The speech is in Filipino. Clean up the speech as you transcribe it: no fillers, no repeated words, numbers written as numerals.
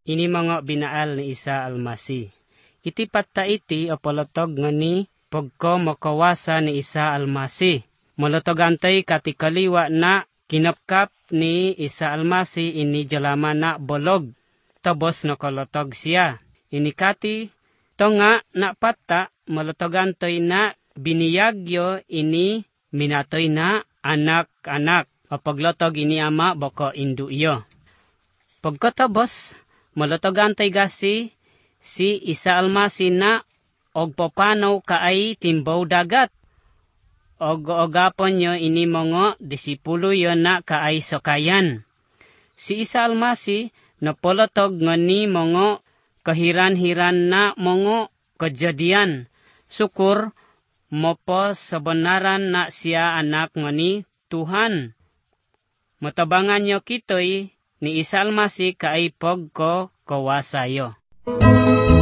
ini mga binaal ni Isa Almasi. Iti patta iti o palotog nga ni pagko makawasa ni Isa Almasi. Malotog antay katikaliwa na kinapkap ni Isa Almasi ini jalama na bolog. Tabos nakalotog siya. Inikati to nga na patta malotog antay na biniyagyo ini minatoy na anak-anak. O paglotog ini ama bako induyo. Pagkatabos, malotogantay gasi si Isa Almasi na og papanaw kaay timbaw dagat. Og ogapon nyo ini mga disipulo yon na kaay sokayan. Si Isa Almasi napolotog nga ni mga kahiran-hiran na mga kajadian. Sukur mopo sabenaran na siya anak nga ni Tuhan. Matabangan nyo kitoy ni Isa Almasi kaay pagko kawasayo.